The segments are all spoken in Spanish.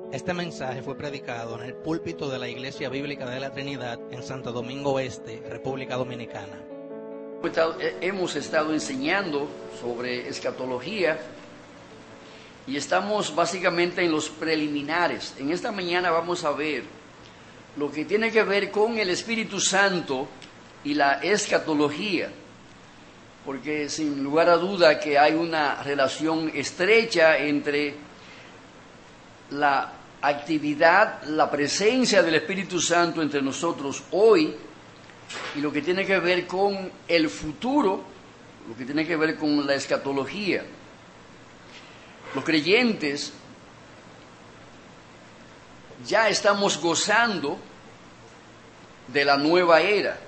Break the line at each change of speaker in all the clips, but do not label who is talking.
Este mensaje fue predicado en el púlpito de la Iglesia Bíblica de la Trinidad en Santo Domingo Este, República Dominicana.
Hemos estado enseñando sobre escatología y estamos básicamente en los preliminares. En esta mañana vamos a ver lo que tiene que ver con el Espíritu Santo y la escatología, porque sin lugar a duda que hay una relación estrecha entre la actividad, la presencia del Espíritu Santo entre nosotros hoy y lo que tiene que ver con el futuro, lo que tiene que ver con la escatología. Los creyentes ya estamos gozando de la nueva era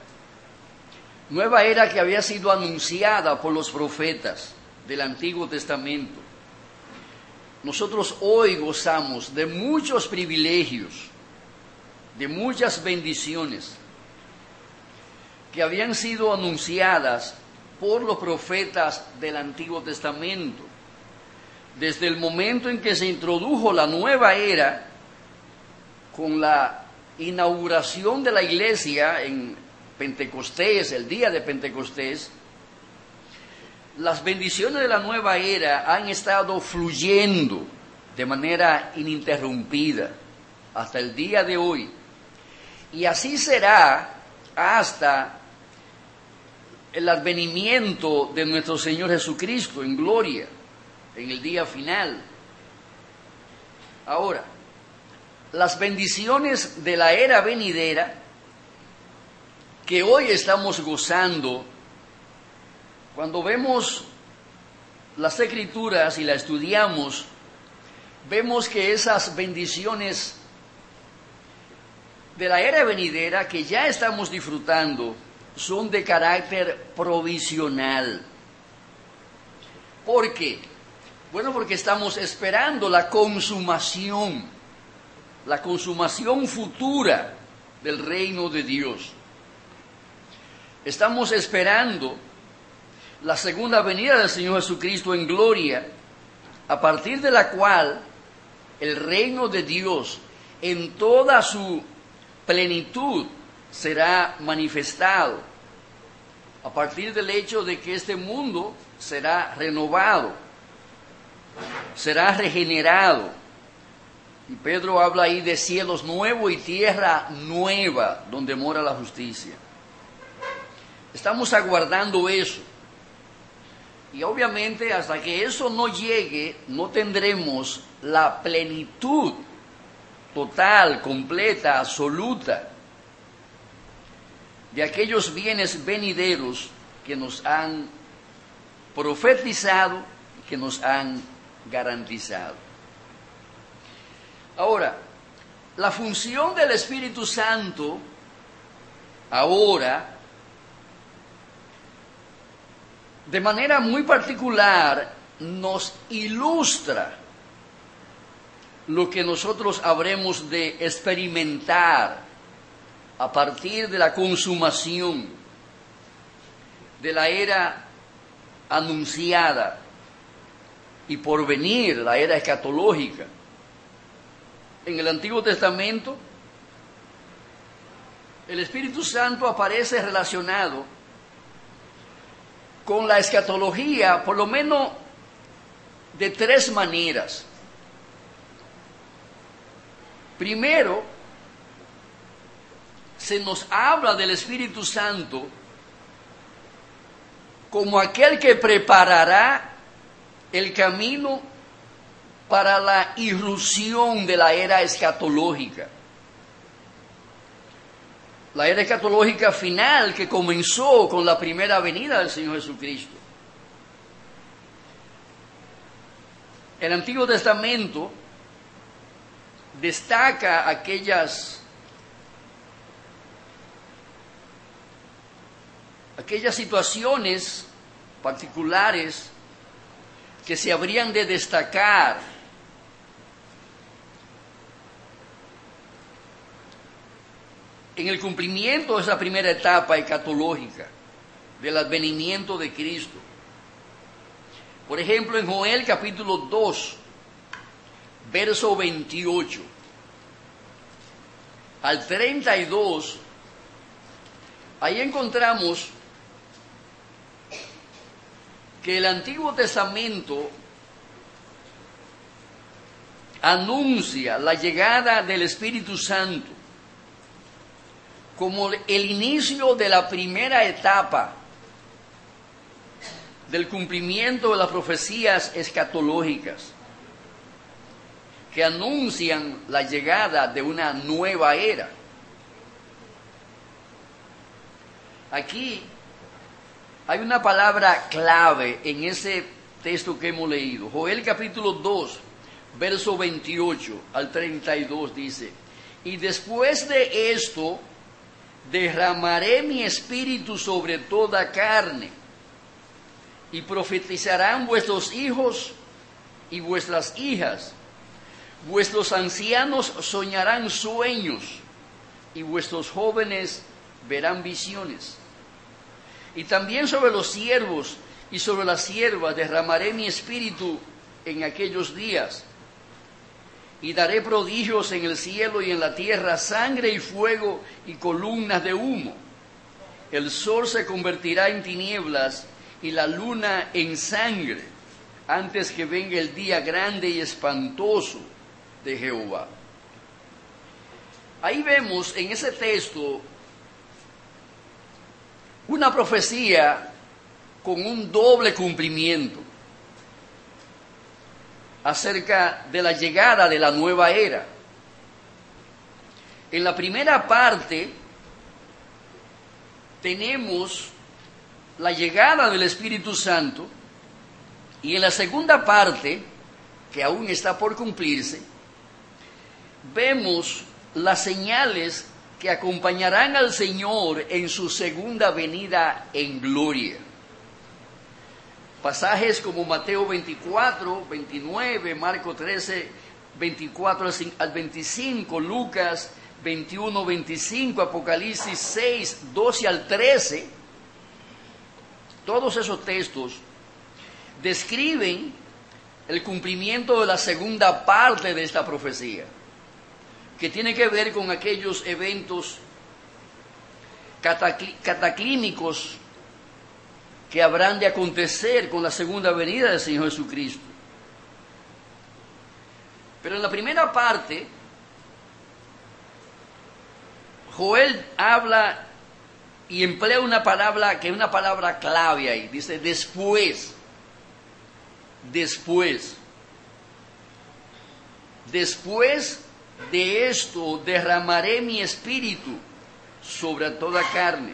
que había sido anunciada por los profetas del Antiguo Testamento. Nosotros hoy gozamos de muchos privilegios, de muchas bendiciones que habían sido anunciadas por los profetas del Antiguo Testamento. Desde el momento en que se introdujo la nueva era, con la inauguración de la iglesia en Pentecostés, el día de Pentecostés, las bendiciones de la nueva era han estado fluyendo de manera ininterrumpida hasta el día de hoy. Y así será hasta el advenimiento de nuestro Señor Jesucristo en gloria, en el día final. Ahora, las bendiciones de la era venidera que hoy estamos gozando, cuando vemos las Escrituras y las estudiamos, vemos que esas bendiciones de la era venidera que ya estamos disfrutando son de carácter provisional. ¿Por qué? Bueno, porque estamos esperando la consumación futura del reino de Dios. Estamos esperando la segunda venida del Señor Jesucristo en gloria, a partir de la cual el reino de Dios en toda su plenitud será manifestado, a partir del hecho de que este mundo será renovado, será regenerado. Y Pedro habla ahí de cielos nuevos y tierra nueva, donde mora la justicia. Estamos aguardando eso. Y obviamente hasta que eso no llegue, no tendremos la plenitud total, completa, absoluta de aquellos bienes venideros que nos han profetizado y que nos han garantizado. Ahora, la función del Espíritu Santo ahora, de manera muy particular, nos ilustra lo que nosotros habremos de experimentar a partir de la consumación de la era anunciada y por venir, la era escatológica. En el Antiguo Testamento, el Espíritu Santo aparece relacionado con la escatología, por lo menos de tres maneras. Primero, se nos habla del Espíritu Santo como aquel que preparará el camino para la irrupción de la era escatológica. La era escatológica final que comenzó con la primera venida del Señor Jesucristo. El Antiguo Testamento destaca aquellas situaciones particulares que se habrían de destacar en el cumplimiento de esa primera etapa escatológica del advenimiento de Cristo. Por ejemplo, en Joel capítulo 2, verso 28 al 32, ahí encontramos que el Antiguo Testamento anuncia la llegada del Espíritu Santo como el inicio de la primera etapa del cumplimiento de las profecías escatológicas que anuncian la llegada de una nueva era. Aquí hay una palabra clave en ese texto que hemos leído. Joel capítulo 2, verso 28 al 32 dice: y después de esto derramaré mi espíritu sobre toda carne, y profetizarán vuestros hijos y vuestras hijas, vuestros ancianos soñarán sueños, y vuestros jóvenes verán visiones. Y también sobre los siervos y sobre las siervas derramaré mi espíritu en aquellos días, y daré prodigios en el cielo y en la tierra, sangre y fuego y columnas de humo. El sol se convertirá en tinieblas y la luna en sangre, antes que venga el día grande y espantoso de Jehová. Ahí vemos en ese texto una profecía con un doble cumplimiento acerca de la llegada de la nueva era. En la primera parte tenemos la llegada del Espíritu Santo, y en la segunda parte, que aún está por cumplirse, vemos las señales que acompañarán al Señor en su segunda venida en gloria. Pasajes como Mateo 24, 29, Marcos 13, 24 al 25, Lucas 21, 25, Apocalipsis 6, 12 al 13, todos esos textos describen el cumplimiento de la segunda parte de esta profecía, que tiene que ver con aquellos eventos cataclímicos que habrán de acontecer con la segunda venida del Señor Jesucristo. Pero en la primera parte, Joel habla y emplea una palabra que es una palabra clave ahí. Dice después. Después de esto derramaré mi espíritu sobre toda carne.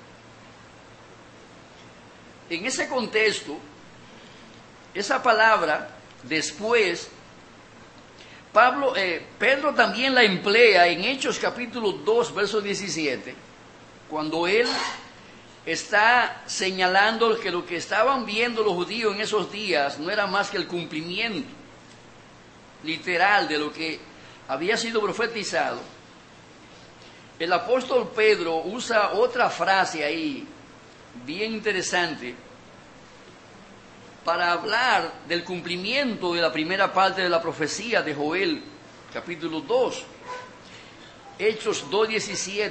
En ese contexto, esa palabra después, Pedro también la emplea en Hechos capítulo 2, verso 17, cuando él está señalando que lo que estaban viendo los judíos en esos días no era más que el cumplimiento literal de lo que había sido profetizado. El apóstol Pedro usa otra frase ahí, bien interesante, para hablar del cumplimiento de la primera parte de la profecía de Joel, capítulo 2, Hechos 2:17.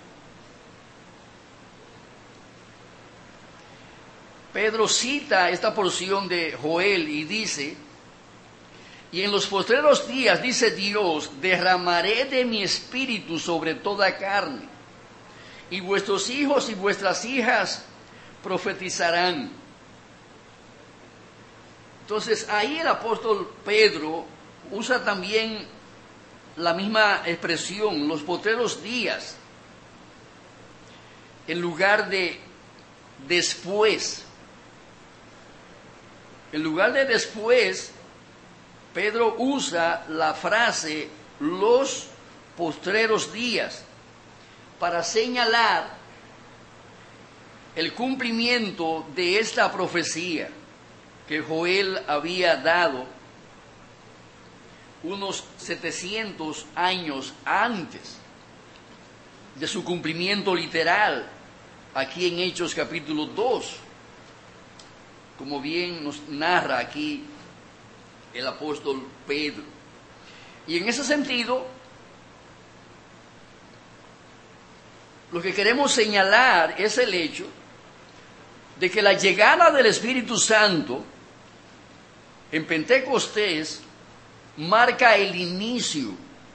Pedro cita esta porción de Joel y dice: y en los postreros días, dice Dios, derramaré de mi espíritu sobre toda carne, y vuestros hijos y vuestras hijas profetizarán. Entonces ahí el apóstol Pedro usa también la misma expresión, los postreros días, en lugar de después. En lugar de después, Pedro usa la frase los postreros días para señalar el cumplimiento de esta profecía que Joel había dado unos 700 años antes de su cumplimiento literal aquí en Hechos capítulo 2, como bien nos narra aquí el apóstol Pedro. Y en ese sentido, lo que queremos señalar es el hecho de que la llegada del Espíritu Santo en Pentecostés marca el inicio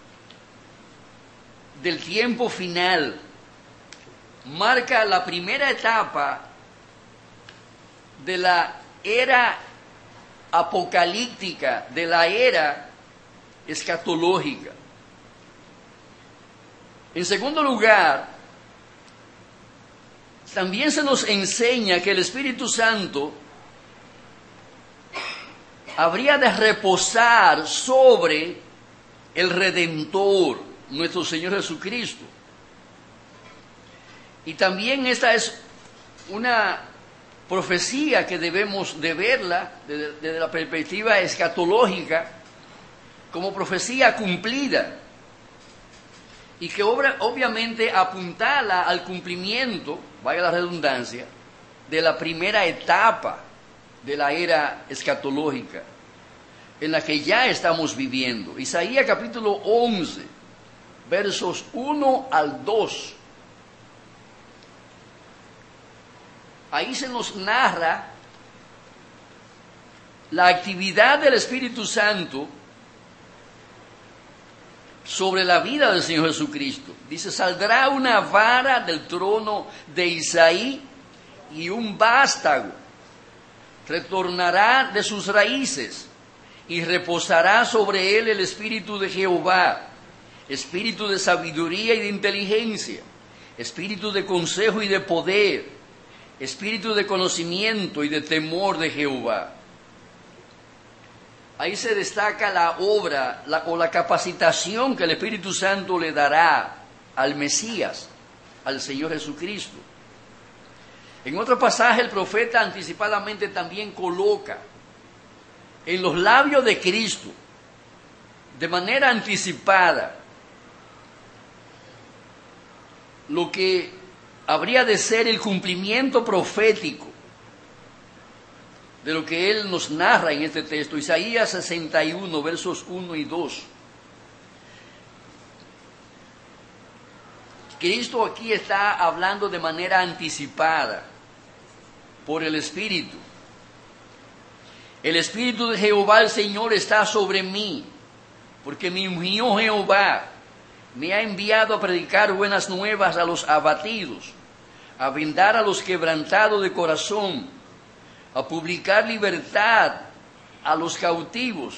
del tiempo final, marca la primera etapa de la era apocalíptica, de la era escatológica. En segundo lugar, también se nos enseña que el Espíritu Santo habría de reposar sobre el Redentor, nuestro Señor Jesucristo. Y también esta es una profecía que debemos de verla desde la perspectiva escatológica como profecía cumplida, y que obviamente apuntala al cumplimiento, vaya la redundancia, de la primera etapa de la era escatológica en la que ya estamos viviendo. Isaías capítulo 11, versos 1 al 2. Ahí se nos narra la actividad del Espíritu Santo sobre la vida del Señor Jesucristo. Dice: saldrá una vara del trono de Isaí y un vástago retornará de sus raíces y reposará sobre él el Espíritu de Jehová, Espíritu de sabiduría y de inteligencia, Espíritu de consejo y de poder, Espíritu de conocimiento y de temor de Jehová. Ahí se destaca la obra o la capacitación que el Espíritu Santo le dará al Mesías, al Señor Jesucristo. En otro pasaje el profeta anticipadamente también coloca en los labios de Cristo, de manera anticipada, lo que habría de ser el cumplimiento profético de lo que él nos narra en este texto. Isaías 61, versos 1 y 2. Cristo aquí está hablando de manera anticipada por el Espíritu. El Espíritu de Jehová el Señor está sobre mí, porque me ungió Jehová, me ha enviado a predicar buenas nuevas a los abatidos, a vendar a los quebrantados de corazón, a publicar libertad a los cautivos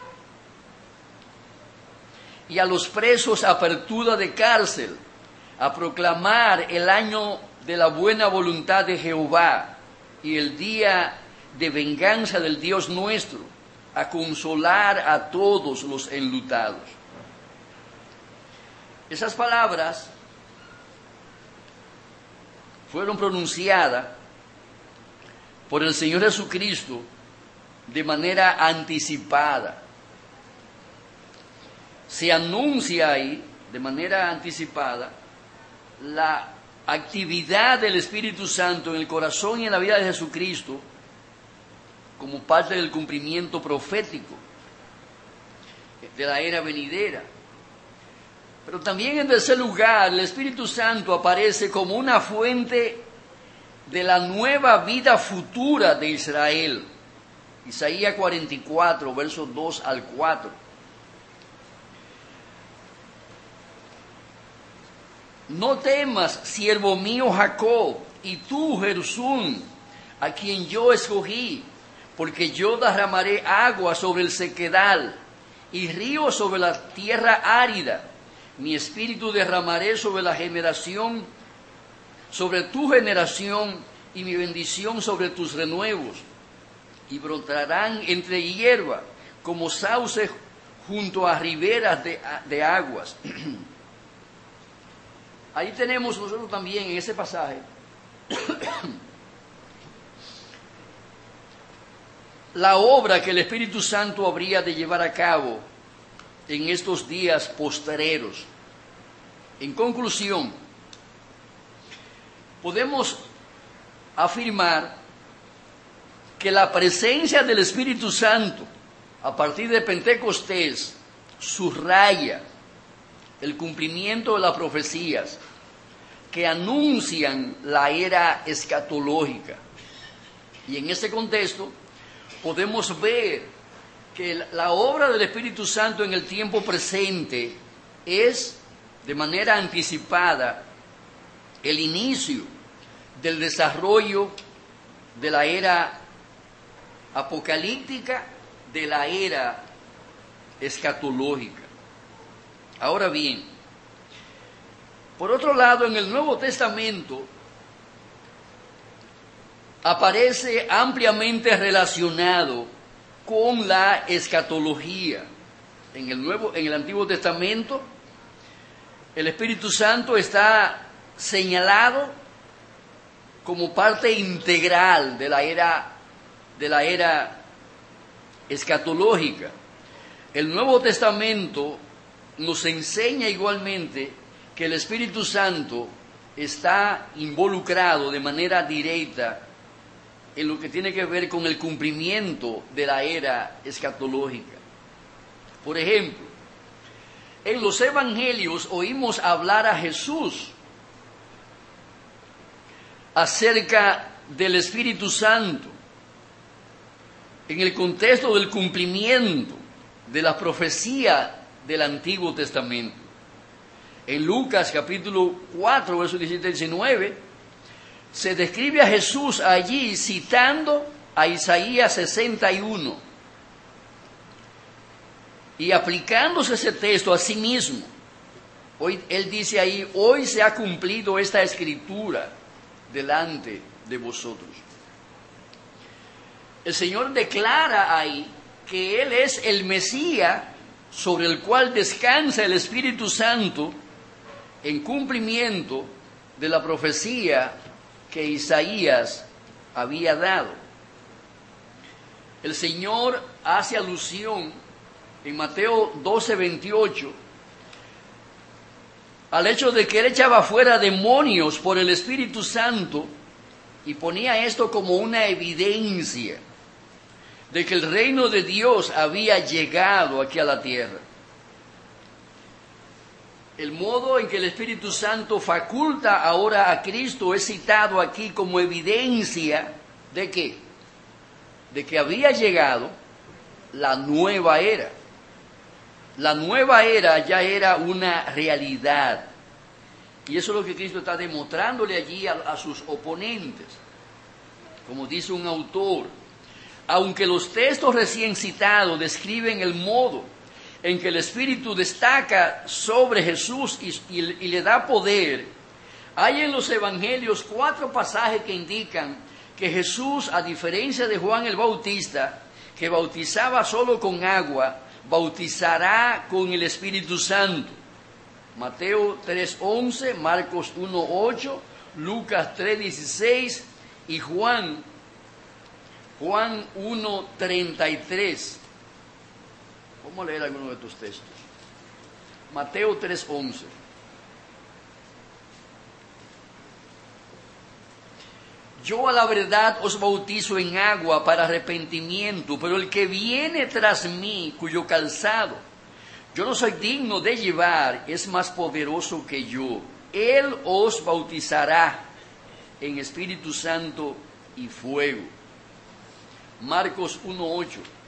y a los presos apertura de cárcel, a proclamar el año de la buena voluntad de Jehová y el día de venganza del Dios nuestro, a consolar a todos los enlutados. Esas palabras fueron pronunciadas por el Señor Jesucristo de manera anticipada. Se anuncia ahí, de manera anticipada, la actividad del Espíritu Santo en el corazón y en la vida de Jesucristo como parte del cumplimiento profético de la era venidera. Pero también, en tercer lugar, el Espíritu Santo aparece como una fuente de la nueva vida futura de Israel. Isaías 44, versos 2 al 4. No temas, siervo mío Jacob, y tú, Jerusalén, a quien yo escogí, porque yo derramaré agua sobre el sequedal y río sobre la tierra árida. Mi espíritu derramaré sobre la generación, sobre tu generación, y mi bendición sobre tus renuevos. Y brotarán entre hierba, como sauces junto a riberas de aguas. Ahí tenemos nosotros también en ese pasaje la obra que el Espíritu Santo habría de llevar a cabo en estos días postreros. En conclusión, podemos afirmar que la presencia del Espíritu Santo a partir de Pentecostés subraya el cumplimiento de las profecías que anuncian la era escatológica. Y en ese contexto podemos ver que la obra del Espíritu Santo en el tiempo presente es, de manera anticipada, el inicio del desarrollo de la era apocalíptica, de la era escatológica. Ahora bien, por otro lado, en el Nuevo Testamento aparece ampliamente relacionado con la escatología. En el Antiguo Testamento, el Espíritu Santo está señalado como parte integral de la era escatológica. El Nuevo Testamento nos enseña igualmente que el Espíritu Santo está involucrado de manera directa en lo que tiene que ver con el cumplimiento de la era escatológica. Por ejemplo, en los evangelios oímos hablar a Jesús acerca del Espíritu Santo en el contexto del cumplimiento de la profecía del Antiguo Testamento. En Lucas capítulo 4, versos 17 y 19, se describe a Jesús allí citando a Isaías 61 y aplicándose ese texto a sí mismo. Hoy, él dice ahí, hoy se ha cumplido esta escritura delante de vosotros. El Señor declara ahí que Él es el Mesías sobre el cual descansa el Espíritu Santo en cumplimiento de la profecía que Isaías había dado. El Señor hace alusión en Mateo 12:28 al hecho de que Él echaba fuera demonios por el Espíritu Santo y ponía esto como una evidencia de que el reino de Dios había llegado aquí a la tierra. El modo en que el Espíritu Santo faculta ahora a Cristo es citado aquí como evidencia ¿de qué? De que había llegado la nueva era. La nueva era ya era una realidad. Y eso es lo que Cristo está demostrándole allí a sus oponentes. Como dice un autor, aunque los textos recién citados describen el modo en que el Espíritu destaca sobre Jesús y le da poder, hay en los evangelios 4 pasajes que indican que Jesús, a diferencia de Juan el Bautista, que bautizaba solo con agua, bautizará con el Espíritu Santo. Mateo 3:11, Marcos 1:8, Lucas 3:16 y Juan 1:33. Vamos a leer algunos de estos textos. Mateo 3:11. Yo a la verdad os bautizo en agua para arrepentimiento, pero el que viene tras mí, cuyo calzado yo no soy digno de llevar, es más poderoso que yo. Él os bautizará en Espíritu Santo y fuego. Marcos 1:8.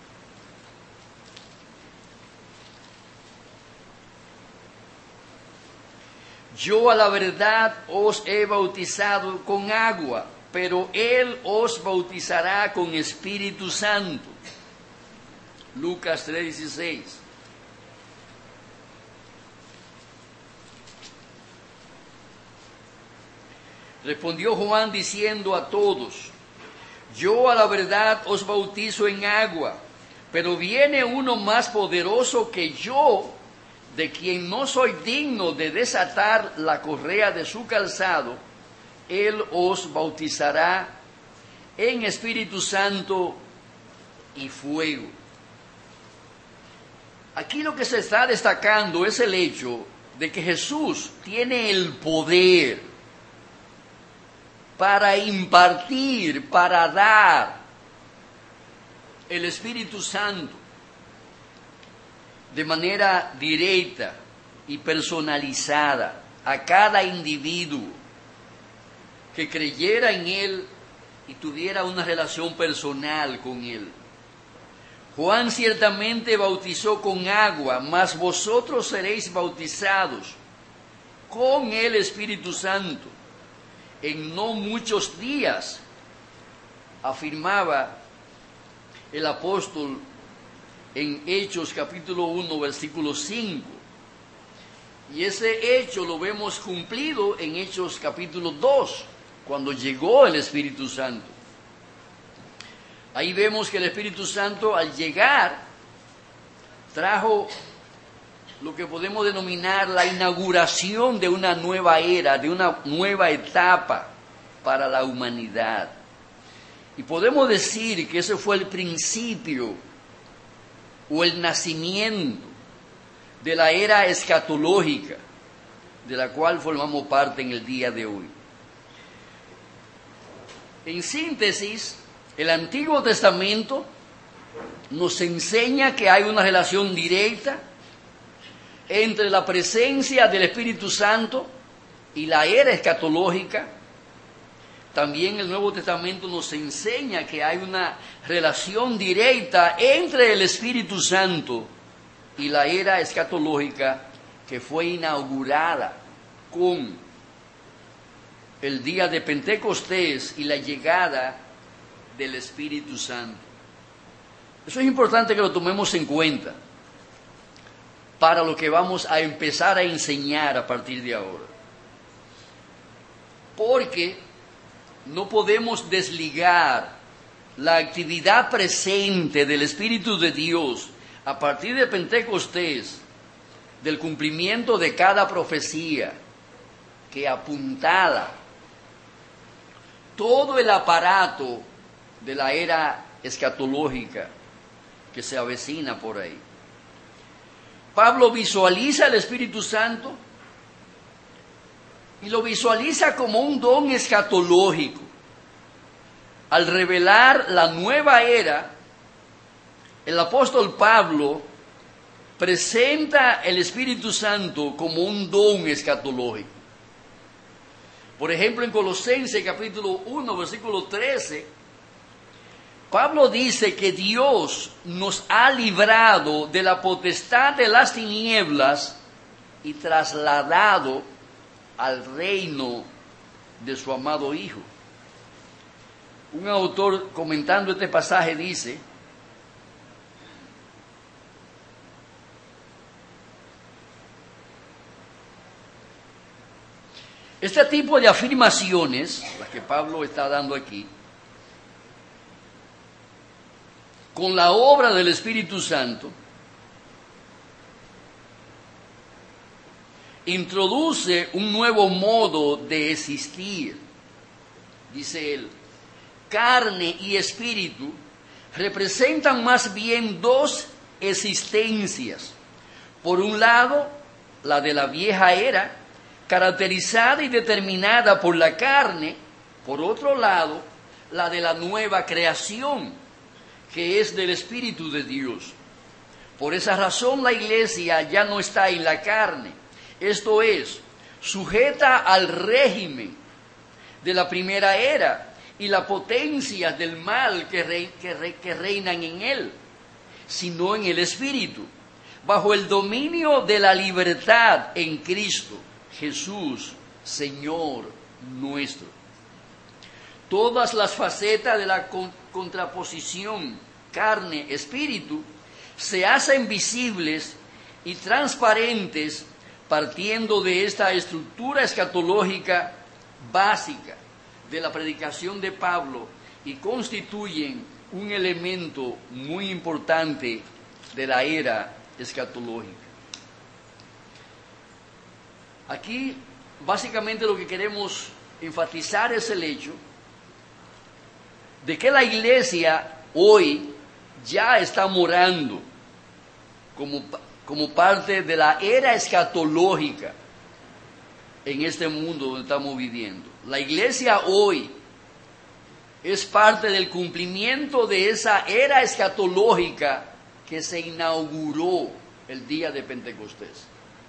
Yo a la verdad os he bautizado con agua, pero Él os bautizará con Espíritu Santo. Lucas 3:16. Respondió Juan diciendo a todos, yo a la verdad os bautizo en agua, pero viene uno más poderoso que yo, de quien no soy digno de desatar la correa de su calzado. Él os bautizará en Espíritu Santo y fuego. Aquí lo que se está destacando es el hecho de que Jesús tiene el poder para impartir, para dar el Espíritu Santo. de manera directa y personalizada a cada individuo que creyera en Él y tuviera una relación personal con Él. Juan ciertamente bautizó con agua, mas vosotros seréis bautizados con el Espíritu Santo en no muchos días, afirmaba el apóstol en Hechos capítulo 1, versículo 5. Y ese hecho lo vemos cumplido en Hechos capítulo 2, cuando llegó el Espíritu Santo. Ahí vemos que el Espíritu Santo al llegar trajo lo que podemos denominar la inauguración de una nueva era, de una nueva etapa para la humanidad. Y podemos decir que ese fue el principio o el nacimiento de la era escatológica, de la cual formamos parte en el día de hoy. En síntesis, el Antiguo Testamento nos enseña que hay una relación directa entre la presencia del Espíritu Santo y la era escatológica. También el Nuevo Testamento nos enseña que hay una relación directa entre el Espíritu Santo y la era escatológica que fue inaugurada con el día de Pentecostés y la llegada del Espíritu Santo. Eso es importante que lo tomemos en cuenta para lo que vamos a empezar a enseñar a partir de ahora. Porque no podemos desligar la actividad presente del Espíritu de Dios a partir de Pentecostés del cumplimiento de cada profecía que apuntala todo el aparato de la era escatológica que se avecina por ahí. Pablo visualiza el Espíritu Santo y lo visualiza como un don escatológico. Al revelar la nueva era, el apóstol Pablo presenta el Espíritu Santo como un don escatológico. Por ejemplo, en Colosenses capítulo 1, versículo 13, Pablo dice que Dios nos ha librado de la potestad de las tinieblas y trasladado al reino de su amado Hijo. Un autor comentando este pasaje dice: este tipo de afirmaciones, las que Pablo está dando aquí, con la obra del Espíritu Santo, introduce un nuevo modo de existir. Dice él, carne y espíritu representan más bien dos existencias. Por un lado, la de la vieja era, caracterizada y determinada por la carne. Por otro lado, la de la nueva creación, que es del Espíritu de Dios. Por esa razón la iglesia ya no está en la carne, esto es, sujeta al régimen de la primera era y las potencias del mal que reinan en él, sino en el Espíritu, bajo el dominio de la libertad en Cristo Jesús, Señor nuestro. Todas las facetas de la contraposición carne-espíritu se hacen visibles y transparentes partiendo de esta estructura escatológica básica de la predicación de Pablo y constituyen un elemento muy importante de la era escatológica. Aquí básicamente lo que queremos enfatizar es el hecho de que la iglesia hoy ya está morando como parte de la era escatológica en este mundo donde estamos viviendo. La iglesia hoy es parte del cumplimiento de esa era escatológica que se inauguró el día de Pentecostés.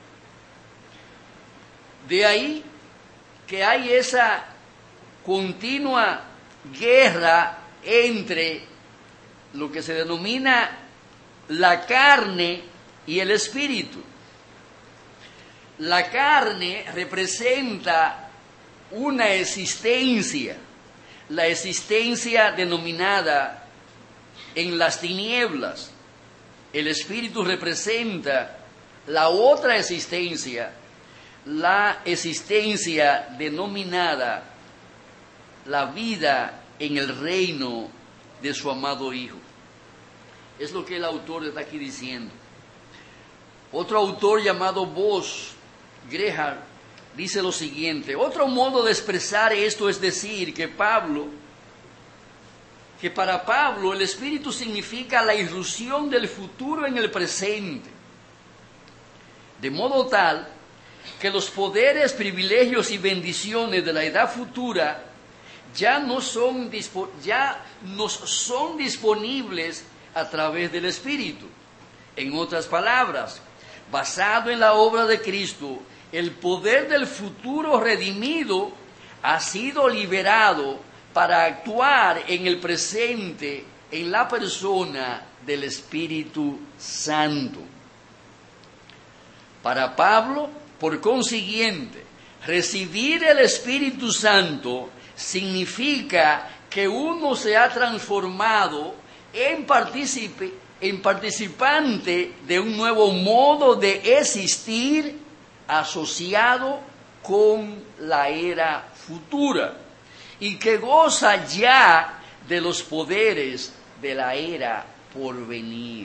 De ahí que hay esa continua guerra entre lo que se denomina la carne y el espíritu. La carne representa una existencia, la existencia denominada en las tinieblas. El espíritu representa la otra existencia, la existencia denominada la vida en el reino de su amado Hijo. Es lo que el autor está aquí diciendo. Otro autor llamado Vos Grehard dice lo siguiente: otro modo de expresar esto es decir que para Pablo el Espíritu significa la irrupción del futuro en el presente, de modo tal que los poderes, privilegios y bendiciones de la edad futura ya nos son disponibles a través del Espíritu. En otras palabras, basado en la obra de Cristo, el poder del futuro redimido ha sido liberado para actuar en el presente en la persona del Espíritu Santo. Para Pablo, por consiguiente, recibir el Espíritu Santo significa que uno se ha transformado en participante de un nuevo modo de existir asociado con la era futura y que goza ya de los poderes de la era por venir.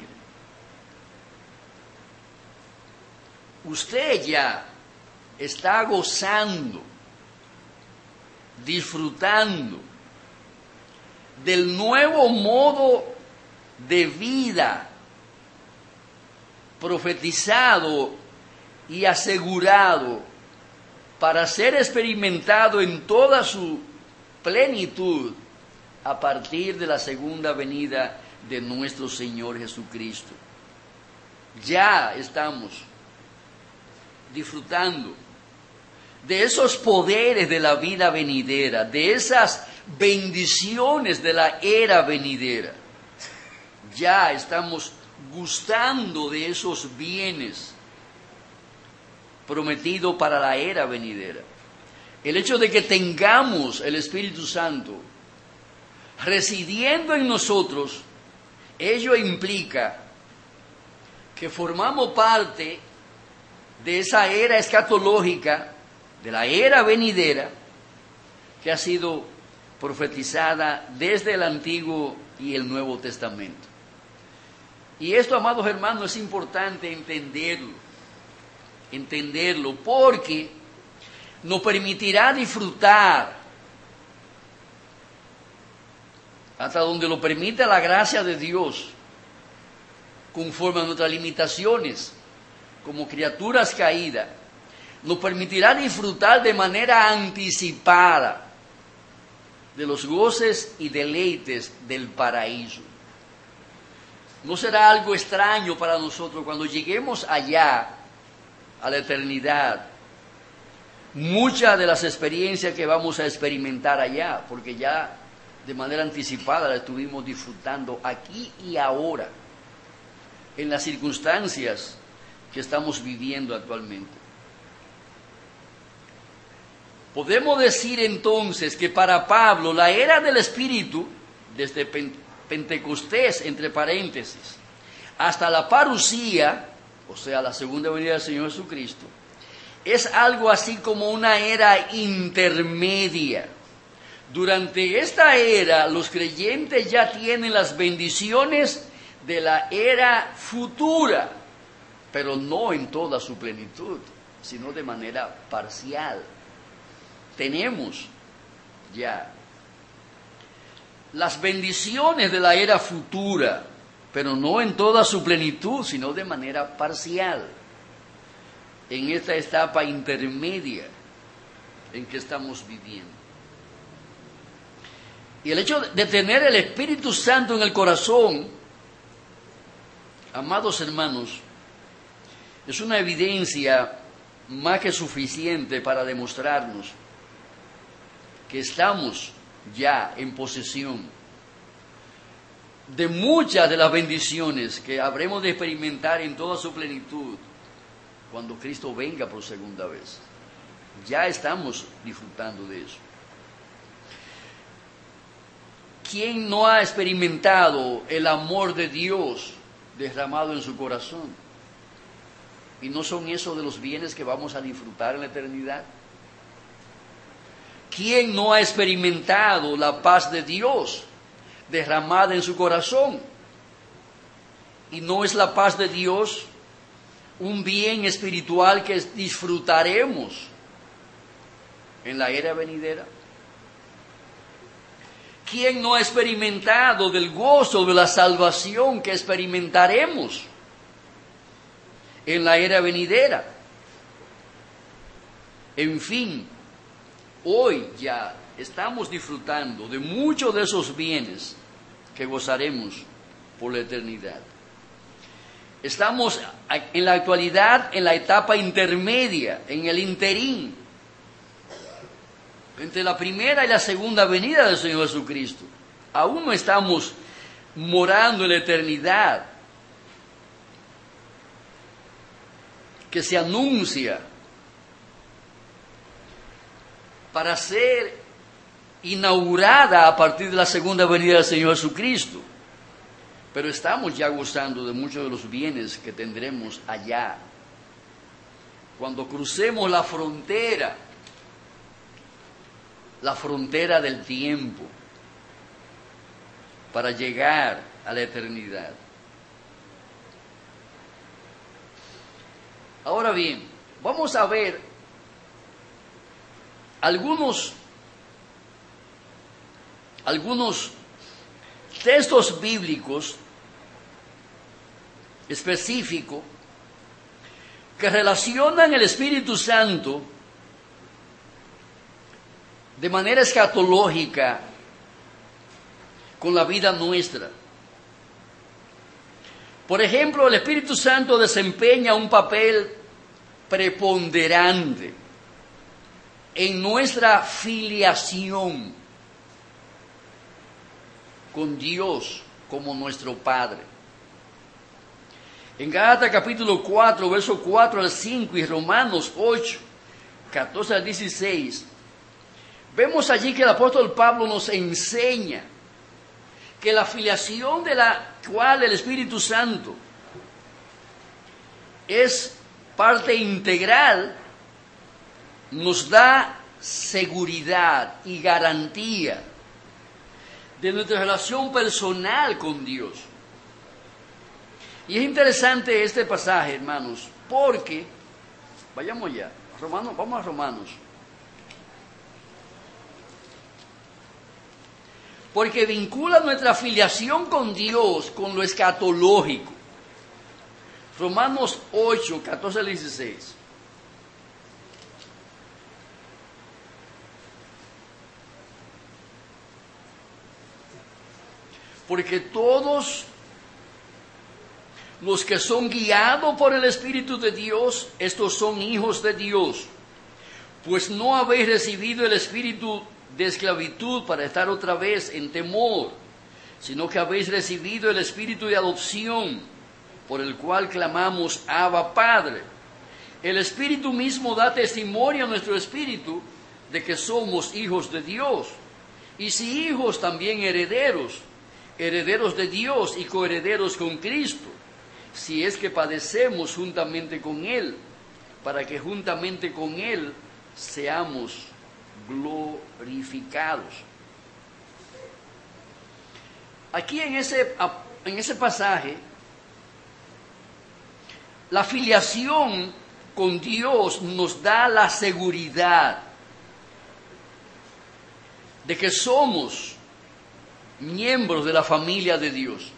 Usted ya está gozando, disfrutando del nuevo modo de vida profetizado y asegurado para ser experimentado en toda su plenitud a partir de la segunda venida de nuestro Señor Jesucristo. Ya estamos disfrutando de esos poderes de la vida venidera, de esas bendiciones de la era venidera. Ya estamos gustando de esos bienes prometidos para la era venidera. El hecho de que tengamos el Espíritu Santo residiendo en nosotros, ello implica que formamos parte de esa era escatológica, de la era venidera, que ha sido profetizada desde el Antiguo y el Nuevo Testamento. Y esto, amados hermanos, es importante entenderlo, porque nos permitirá disfrutar, hasta donde lo permita la gracia de Dios, conforme a nuestras limitaciones, como criaturas caídas, nos permitirá disfrutar de manera anticipada de los goces y deleites del paraíso. No será algo extraño para nosotros cuando lleguemos allá, a la eternidad, muchas de las experiencias que vamos a experimentar allá, porque ya de manera anticipada la estuvimos disfrutando aquí y ahora, en las circunstancias que estamos viviendo actualmente. Podemos decir entonces que para Pablo la era del Espíritu, desde Pentecostés, entre paréntesis, hasta la parusía, o sea, la segunda venida del Señor Jesucristo, es algo así como una era intermedia. Durante esta era, los creyentes ya tienen las bendiciones de la era futura, pero no en toda su plenitud, sino de manera parcial. Tenemos ya las bendiciones de la era futura, pero no en toda su plenitud, sino de manera parcial, en esta etapa intermedia en que estamos viviendo. Y el hecho de tener el Espíritu Santo en el corazón, amados hermanos, es una evidencia más que suficiente para demostrarnos que estamos ya en posesión de muchas de las bendiciones que habremos de experimentar en toda su plenitud cuando Cristo venga por segunda vez. Ya estamos disfrutando de eso. ¿Quién no ha experimentado el amor de Dios derramado en su corazón? ¿Y no son esos de los bienes que vamos a disfrutar en la eternidad? ¿Quién no ha experimentado la paz de Dios derramada en su corazón? ¿Y no es la paz de Dios un bien espiritual que disfrutaremos en la era venidera? ¿Quién no ha experimentado del gozo de la salvación que experimentaremos en la era venidera? En fin, hoy ya estamos disfrutando de muchos de esos bienes que gozaremos por la eternidad. Estamos en la actualidad en la etapa intermedia, en el interín, entre la primera y la segunda venida del Señor Jesucristo. Aún no estamos morando en la eternidad que se anuncia para ser inaugurada a partir de la segunda venida del Señor Jesucristo. Pero estamos ya gozando de muchos de los bienes que tendremos allá. Cuando crucemos la frontera del tiempo, para llegar a la eternidad. Ahora bien, vamos a ver algunos textos bíblicos específicos que relacionan el Espíritu Santo de manera escatológica con la vida nuestra. Por ejemplo, el Espíritu Santo desempeña un papel preponderante en nuestra filiación con Dios como nuestro Padre. En Gálatas capítulo 4, versos 4 al 5 y Romanos 8, 14 al 16, vemos allí que el apóstol Pablo nos enseña que la filiación de la cual el Espíritu Santo es parte integral, nos da seguridad y garantía de nuestra relación personal con Dios. Y es interesante este pasaje, hermanos, porque, vayamos ya, vamos a Romanos. Porque vincula nuestra filiación con Dios con lo escatológico. Romanos 8, 14 al 16. Porque todos los que son guiados por el Espíritu de Dios, estos son hijos de Dios. Pues no habéis recibido el espíritu de esclavitud para estar otra vez en temor, sino que habéis recibido el espíritu de adopción, por el cual clamamos, Abba, Padre. El Espíritu mismo da testimonio a nuestro espíritu de que somos hijos de Dios. Y si hijos, también herederos, herederos de Dios y coherederos con Cristo, si es que padecemos juntamente con Él, para que juntamente con Él seamos glorificados. Aquí en ese pasaje, la filiación con Dios nos da la seguridad de que somos miembros de la familia de Dios.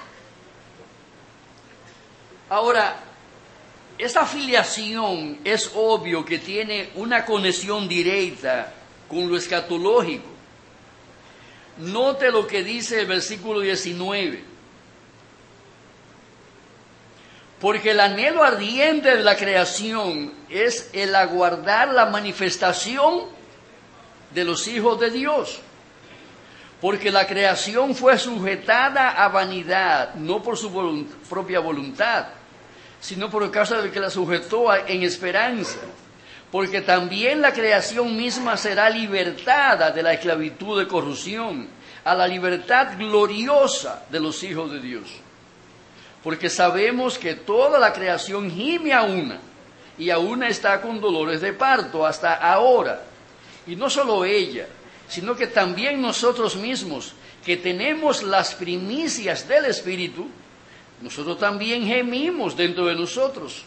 Ahora, esta filiación es obvio que tiene una conexión directa con lo escatológico. Note lo que dice el versículo 19. Porque el anhelo ardiente de la creación es el aguardar la manifestación de los hijos de Dios. Porque la creación fue sujetada a vanidad, no por su propia voluntad, sino por causa de que la sujetó en esperanza. Porque también la creación misma será libertada de la esclavitud de corrupción a la libertad gloriosa de los hijos de Dios. Porque sabemos que toda la creación gime a una, y a una está con dolores de parto hasta ahora. Y no solo ella, sino que también nosotros mismos, que tenemos las primicias del Espíritu, nosotros también gemimos dentro de nosotros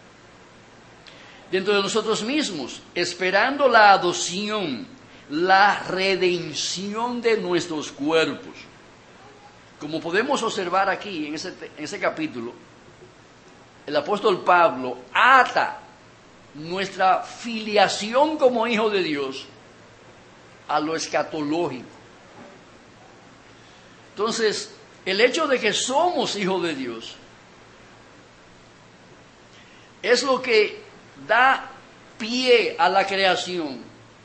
mismos, esperando la adopción, la redención de nuestros cuerpos. Como podemos observar aquí en ese capítulo, el apóstol Pablo ata nuestra filiación como hijo de Dios a lo escatológico. Entonces, el hecho de que somos hijos de Dios es lo que da pie a la creación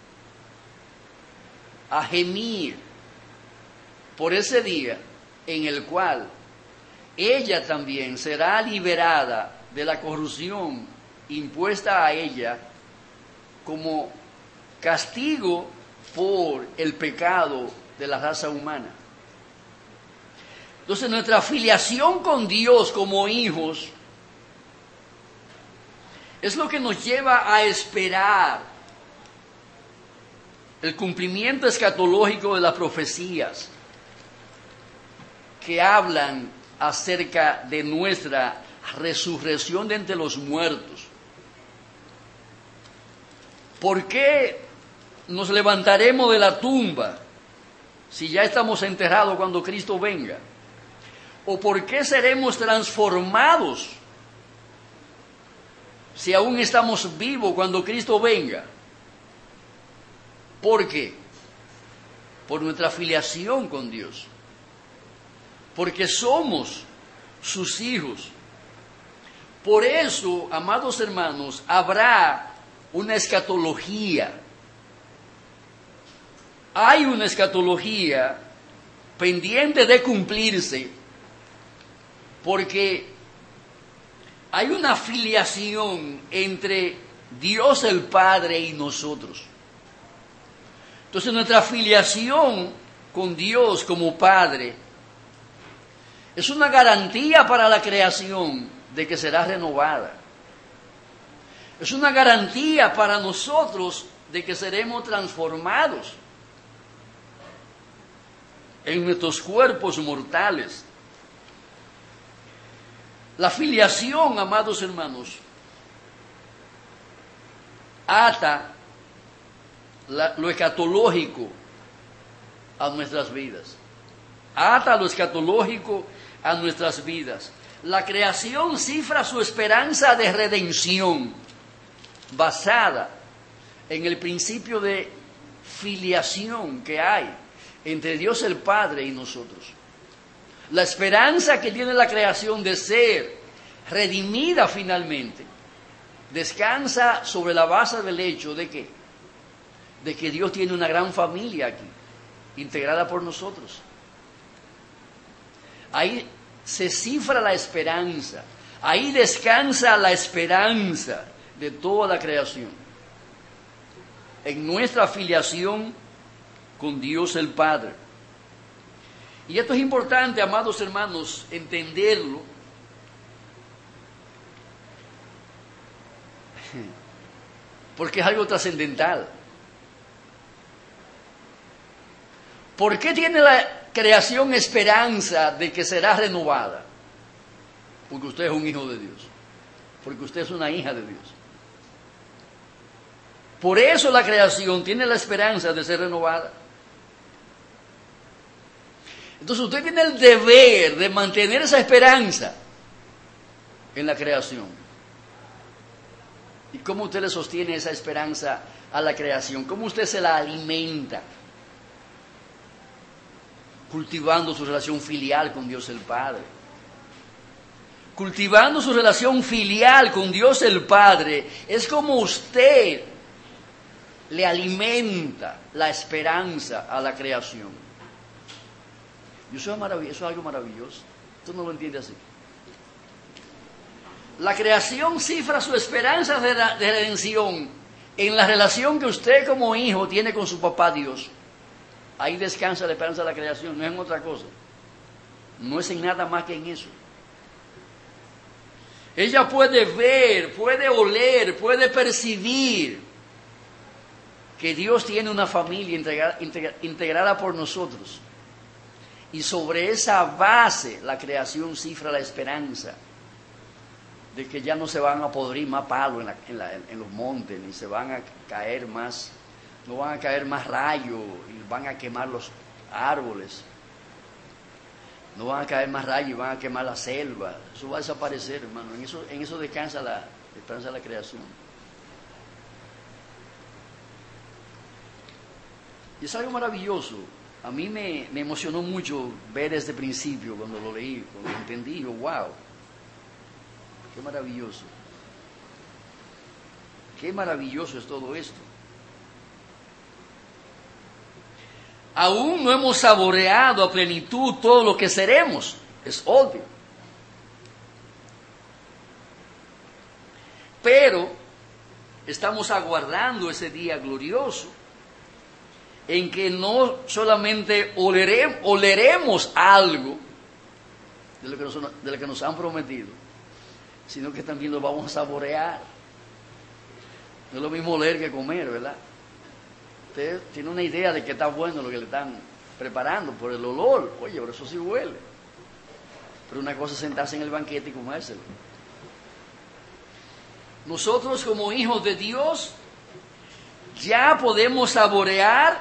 a gemir por ese día en el cual ella también será liberada de la corrupción impuesta a ella como castigo por el pecado de la raza humana. Entonces, nuestra filiación con Dios como hijos es lo que nos lleva a esperar el cumplimiento escatológico de las profecías que hablan acerca de nuestra resurrección de entre los muertos. ¿Por qué nos levantaremos de la tumba si ya estamos enterrados cuando Cristo venga? ¿O por qué seremos transformados si aún estamos vivos cuando Cristo venga? ¿Por qué? Por nuestra filiación con Dios. Porque somos sus hijos. Por eso, amados hermanos, habrá una escatología. Hay una escatología pendiente de cumplirse, porque hay una filiación entre Dios el Padre y nosotros. Entonces, nuestra filiación con Dios como Padre es una garantía para la creación de que será renovada. Es una garantía para nosotros de que seremos transformados en nuestros cuerpos mortales. La filiación, amados hermanos, ata lo escatológico a nuestras vidas. Ata lo escatológico a nuestras vidas. La creación cifra su esperanza de redención basada en el principio de filiación que hay entre Dios el Padre y nosotros. La esperanza que tiene la creación de ser redimida finalmente descansa sobre la base del hecho de que Dios tiene una gran familia aquí, integrada por nosotros. Ahí se cifra la esperanza, ahí descansa la esperanza de toda la creación, en nuestra filiación con Dios el Padre. Y esto es importante, amados hermanos, entenderlo, porque es algo trascendental. ¿Por qué tiene la creación esperanza de que será renovada? Porque usted es un hijo de Dios, porque usted es una hija de Dios. Por eso la creación tiene la esperanza de ser renovada. Entonces usted tiene el deber de mantener esa esperanza en la creación. ¿Y cómo usted le sostiene esa esperanza a la creación? ¿Cómo usted se la alimenta? Cultivando su relación filial con Dios el Padre. cultivando su relación filial con Dios el Padre, es como usted le alimenta la esperanza a la creación. Y eso es algo maravilloso. Tú no lo entiendes así. La creación cifra su esperanza de redención en la relación que usted como hijo tiene con su papá Dios. Ahí descansa la esperanza de la creación, no es en otra cosa. No es en nada más que en eso. Ella puede ver, puede oler, puede percibir que Dios tiene una familia integrada por nosotros. Y sobre esa base la creación cifra la esperanza de que ya no se van a podrir más palos en los montes, ni se van a caer más, no van a caer más rayos y van a quemar los árboles. No van a caer más rayos y van a quemar la selva. Eso va a desaparecer, hermano. En eso descansa la esperanza de la creación. Y es algo maravilloso. A mí me emocionó mucho ver este principio cuando lo leí, cuando lo entendí. Yo, wow, qué maravilloso. Qué maravilloso es todo esto. Aún no hemos saboreado a plenitud todo lo que seremos, es obvio. Pero estamos aguardando ese día glorioso en que no solamente oleremos algo de lo que nos han prometido, sino que también lo vamos a saborear. No es lo mismo oler que comer, ¿verdad? Usted tiene una idea de que está bueno lo que le están preparando por el olor. Oye, pero eso sí huele. Pero una cosa es sentarse en el banquete y comérselo. Nosotros como hijos de Dios ya podemos saborear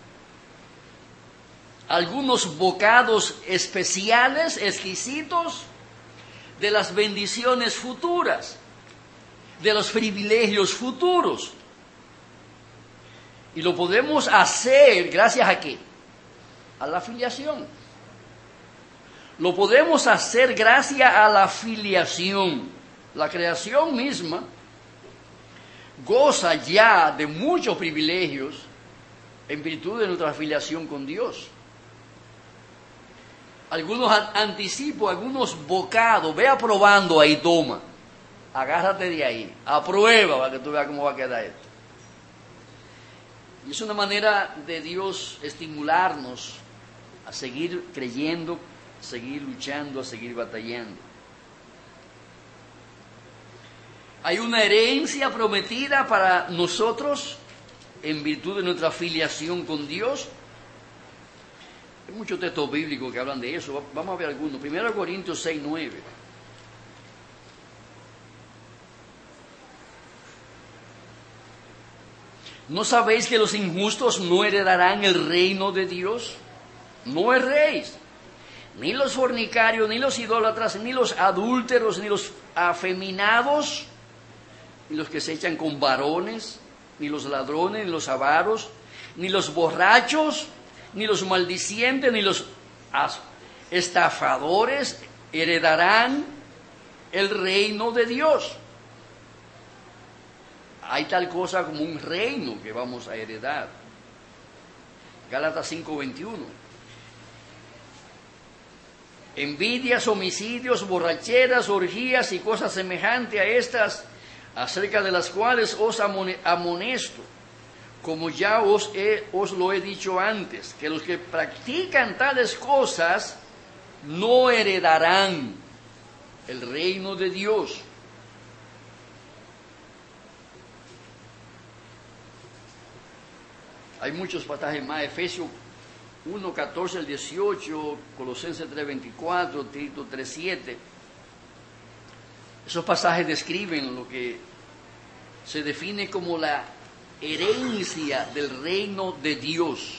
algunos bocados especiales, exquisitos, de las bendiciones futuras, de los privilegios futuros. Y lo podemos hacer gracias a ¿qué? A la filiación. Lo podemos hacer gracias a la filiación. La creación misma goza ya de muchos privilegios en virtud de nuestra filiación con Dios. Algunos anticipos, algunos bocados. Ve aprobando ahí, toma. Agárrate de ahí. Aprueba para que tú veas cómo va a quedar esto. Y es una manera de Dios estimularnos a seguir creyendo, a seguir luchando, a seguir batallando. Hay una herencia prometida para nosotros en virtud de nuestra filiación con Dios. Hay muchos textos bíblicos que hablan de eso. Vamos a ver algunos. 1 Corintios 6:9. ¿No sabéis que los injustos no heredarán el reino de Dios? No erréis. Ni los fornicarios, ni los idólatras, ni los adúlteros, ni los afeminados, ni los que se echan con varones, ni los ladrones, ni los avaros, ni los borrachos, ni los maldicientes, ni los estafadores heredarán el reino de Dios. Hay tal cosa como un reino que vamos a heredar. Gálatas 5:21. Envidias, homicidios, borracheras, orgías y cosas semejantes a estas, acerca de las cuales os amonesto, como ya os lo he dicho antes, que los que practican tales cosas no heredarán el reino de Dios. Hay muchos pasajes más, Efesios 1, 14 al 18, Colosenses 3, 24, Tito 3, 7. Esos pasajes describen lo que se define como la herencia del reino de Dios.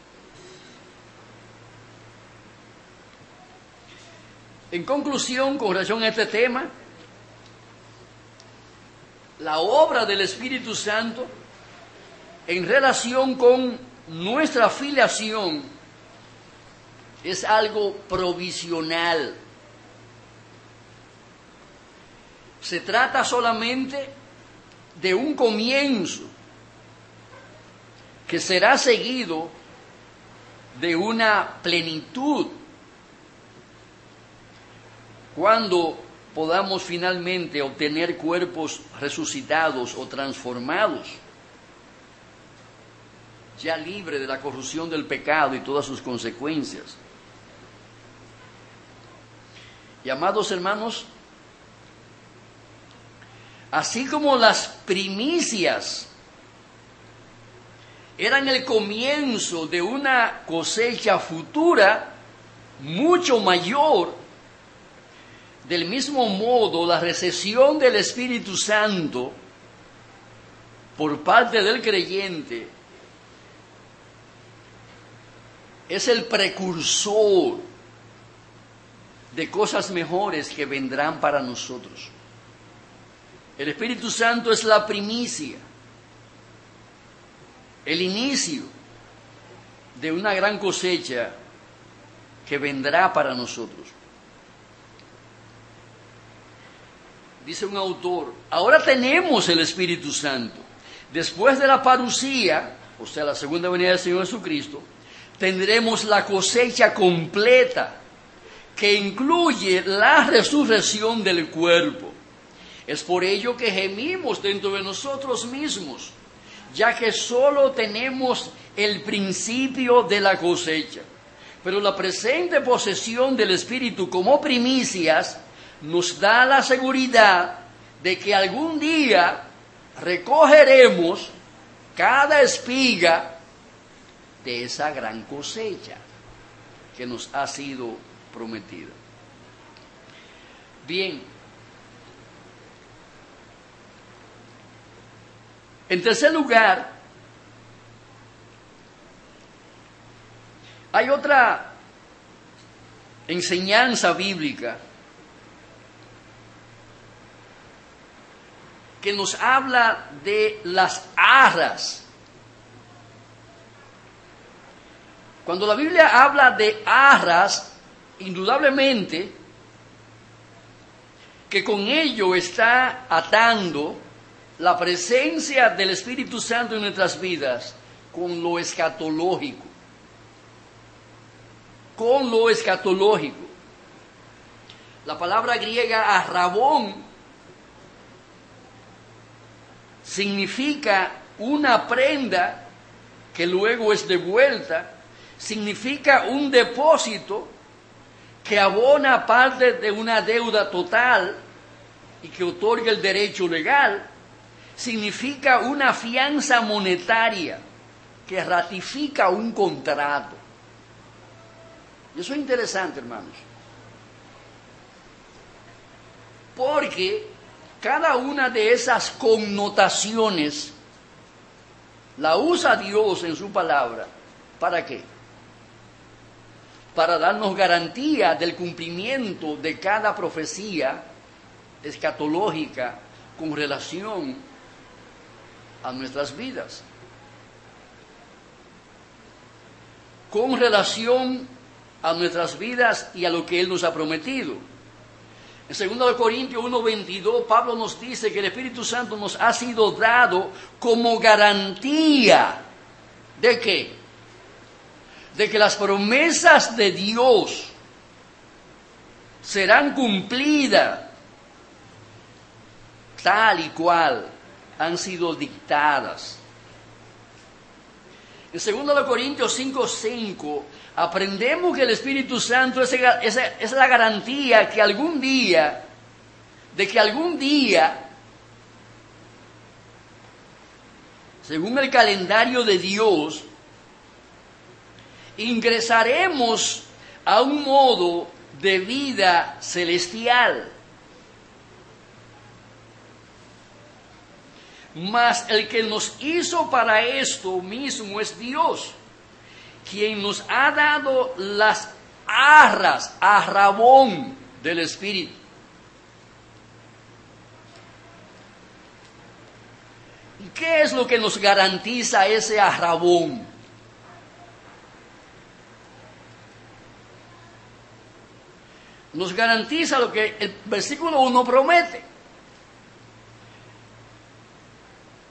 En conclusión, con relación a este tema, la obra del Espíritu Santo en relación con nuestra filiación es algo provisional. se trata solamente de un comienzo que será seguido de una plenitud cuando podamos finalmente obtener cuerpos resucitados o transformados, ya libre de la corrupción del pecado y todas sus consecuencias. Y amados hermanos, así como las primicias eran el comienzo de una cosecha futura mucho mayor, del mismo modo la recepción del Espíritu Santo por parte del creyente es el precursor de cosas mejores que vendrán para nosotros. El Espíritu Santo es la primicia, el inicio de una gran cosecha que vendrá para nosotros. Dice un autor, ahora tenemos el Espíritu Santo. Después de la parusía, o sea, la segunda venida del Señor Jesucristo, tendremos la cosecha completa, que incluye la resurrección del cuerpo. Es por ello que gemimos dentro de nosotros mismos, ya que solo tenemos el principio de la cosecha. Pero la presente posesión del Espíritu como primicias nos da la seguridad de que algún día recogeremos cada espiga de esa gran cosecha que nos ha sido prometida. Bien, en tercer lugar, hay otra enseñanza bíblica que nos habla de las arras. Cuando la Biblia habla de arras, indudablemente que con ello está atando la presencia del Espíritu Santo en nuestras vidas con lo escatológico. Con lo escatológico. La palabra griega arrabón significa una prenda que luego es devuelta, significa un depósito que abona parte de una deuda total y que otorga el derecho legal, significa una fianza monetaria que ratifica un contrato. Y eso es interesante, hermanos, porque cada una de esas connotaciones la usa Dios en su palabra. ¿Para qué? Para darnos garantía del cumplimiento de cada profecía escatológica con relación a nuestras vidas. Con relación a nuestras vidas y a lo que Él nos ha prometido. En 2 Corintios 1:22, Pablo nos dice que el Espíritu Santo nos ha sido dado como garantía ¿de qué? De que las promesas de Dios serán cumplidas tal y cual han sido dictadas. En 2 Corintios 5:5 aprendemos que el Espíritu Santo es la garantía que algún día, según el calendario de Dios, ingresaremos a un modo de vida celestial. Mas el que nos hizo para esto mismo es Dios, quien nos ha dado las arras, arrabón del Espíritu. ¿Y qué es lo que nos garantiza ese arrabón? Nos garantiza lo que el versículo 1 promete.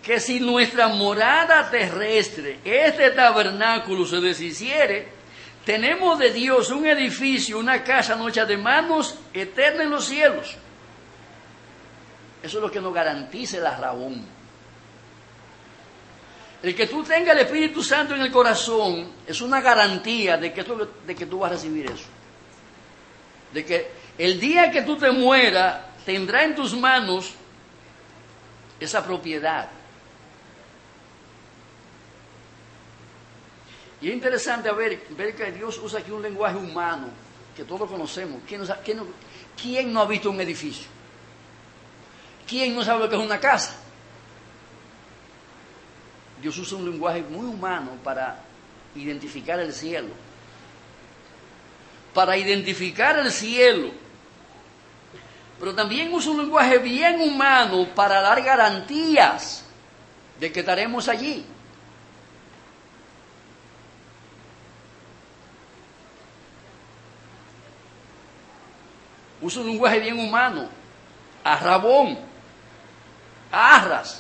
que si nuestra morada terrestre, este tabernáculo, se deshiciere, tenemos de Dios un edificio, una casa no hecha de manos, eterna en los cielos. Eso es lo que nos garantiza el Arrabón. El que tú tengas el Espíritu Santo en el corazón es una garantía de que tú vas a recibir eso. De que el día que tú te mueras, tendrá en tus manos esa propiedad. Y es interesante ver que Dios usa aquí un lenguaje humano, que todos conocemos. ¿Quién no ha visto un edificio? ¿Quién no sabe lo que es una casa? Dios usa un lenguaje muy humano para identificar el cielo. Para identificar el cielo. Pero también usa un lenguaje bien humano para dar garantías de que estaremos allí. Usa un lenguaje bien humano. Arrabón. Arras.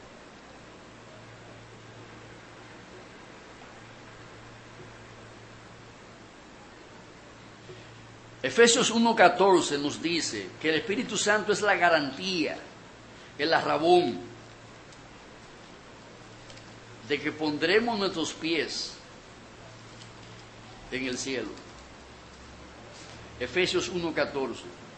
Efesios 1:14 nos dice que el Espíritu Santo es la garantía, el arrabón, de que pondremos nuestros pies en el cielo. Efesios 1:14.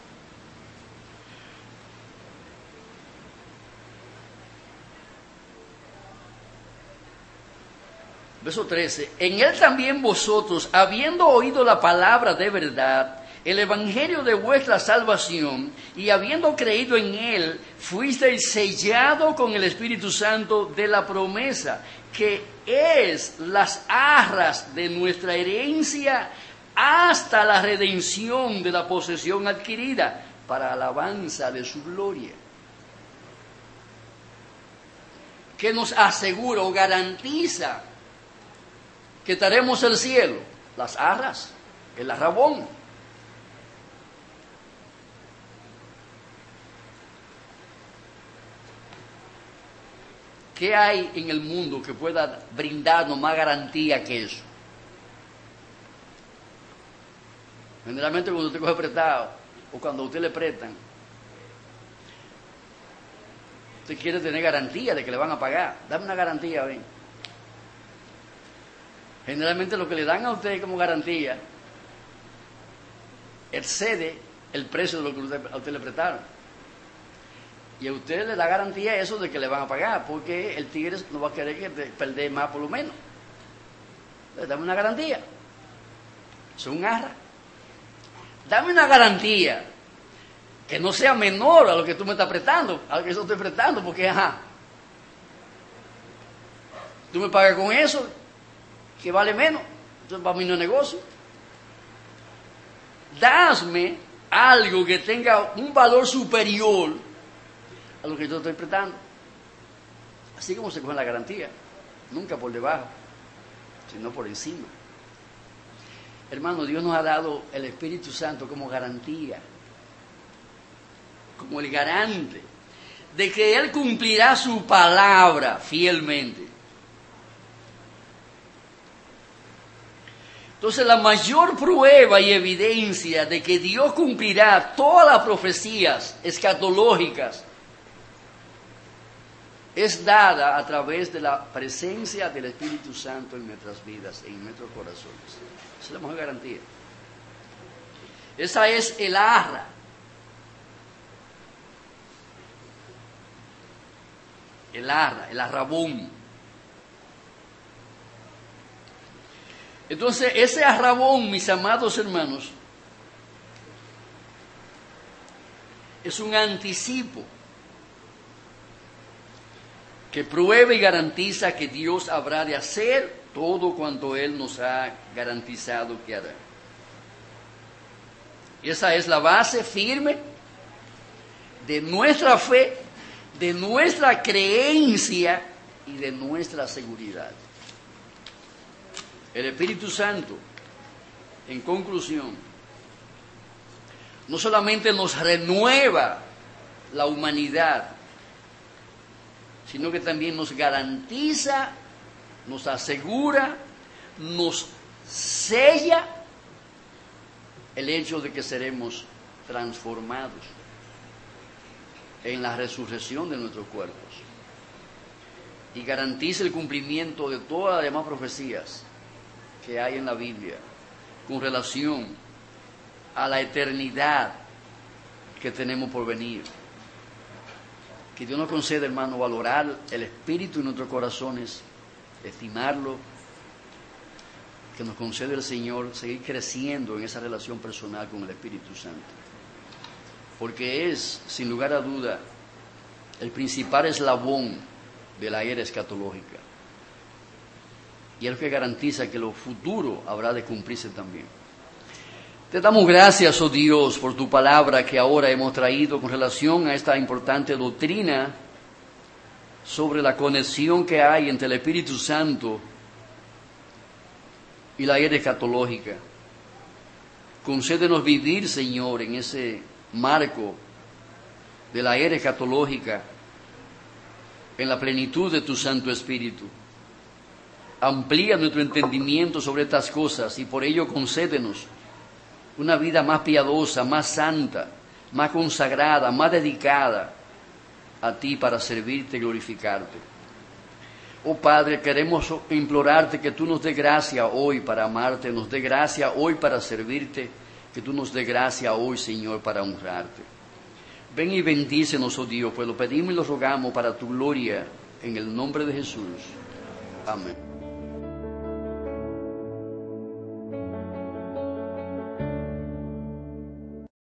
Verso 13. En él también vosotros, habiendo oído la palabra de verdad, el evangelio de vuestra salvación, y habiendo creído en él, fuisteis sellados con el Espíritu Santo de la promesa, que es las arras de nuestra herencia hasta la redención de la posesión adquirida, para alabanza de su gloria. Que nos asegura o garantiza que estaremos en el cielo. Las arras, el arrabón. ¿Qué hay en el mundo que pueda brindarnos más garantía que eso? Generalmente cuando usted coge prestado o cuando a usted le prestan, usted quiere tener garantía de que le van a pagar. Dame una garantía, ven. Generalmente lo que le dan a usted como garantía excede el precio de lo que a usted le prestaron. Y a usted le da garantía eso de que le van a pagar, porque el tigre no va a querer que perder más por lo menos. Entonces, dame una garantía. Eso es un arra. Dame una garantía que no sea menor a lo que tú me estás prestando, a lo que yo estoy prestando, porque tú me pagas con eso, que vale menos. Entonces para mí no es negocio. Dame algo que tenga un valor superior a lo que yo estoy prestando. Así como se coge la garantía, nunca por debajo, sino por encima. Hermano, Dios nos ha dado el Espíritu Santo como garantía, como el garante de que Él cumplirá su palabra fielmente. Entonces, la mayor prueba y evidencia de que Dios cumplirá todas las profecías escatológicas es dada a través de la presencia del Espíritu Santo en nuestras vidas, en nuestros corazones. Esa es la mejor garantía. Esa es el arra. El arra, el arrabón. Entonces, ese arrabón, mis amados hermanos, es un anticipo que prueba y garantiza que Dios habrá de hacer todo cuanto Él nos ha garantizado que hará. Esa es la base firme de nuestra fe, de nuestra creencia y de nuestra seguridad. El Espíritu Santo, en conclusión, no solamente nos renueva la humanidad, sino que también nos garantiza, nos asegura, nos sella el hecho de que seremos transformados en la resurrección de nuestros cuerpos. Y garantiza el cumplimiento de todas las demás profecías que hay en la Biblia con relación a la eternidad que tenemos por venir. Que Dios nos conceda, hermano, valorar el Espíritu en nuestros corazones, estimarlo, que nos concede el Señor seguir creciendo en esa relación personal con el Espíritu Santo. Porque es, sin lugar a duda, el principal eslabón de la era escatológica. Y es lo que garantiza que lo futuro habrá de cumplirse también. Te damos gracias, oh Dios, por tu palabra que ahora hemos traído con relación a esta importante doctrina sobre la conexión que hay entre el Espíritu Santo y la era escatológica. Concédenos vivir, Señor, en ese marco de la era escatológica, en la plenitud de tu Santo Espíritu. Amplía nuestro entendimiento sobre estas cosas y por ello concédenos una vida más piadosa, más santa, más consagrada, más dedicada a ti para servirte y glorificarte. Oh Padre, queremos implorarte que tú nos dé gracia hoy para amarte, nos dé gracia hoy para servirte, que tú nos dé gracia hoy, Señor, para honrarte. Ven y bendícenos, oh Dios, pues lo pedimos y lo rogamos para tu gloria, en el nombre de Jesús. Amén.